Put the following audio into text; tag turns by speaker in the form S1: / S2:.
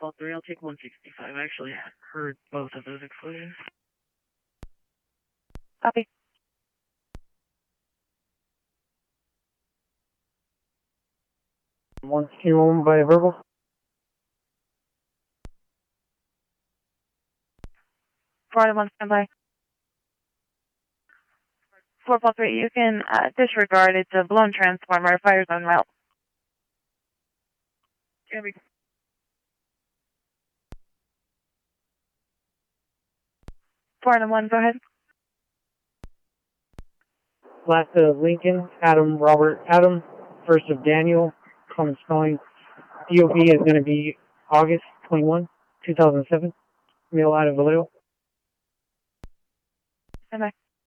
S1: Fault 3, I'll take 165. I actually heard both of those explosions.
S2: Copy.
S3: One one by verbal.
S2: Florida 1, standby. 4 Fault 3, you can disregard. It's a blown transformer. Fire's on route.
S1: Gabby.
S2: Florida 1, go ahead.
S3: Last of Lincoln, Adam, Robert, Adam. First of Daniel, common spelling. DOB is going to be August 21, 2007. Mail out of Vallejo.
S2: Standby.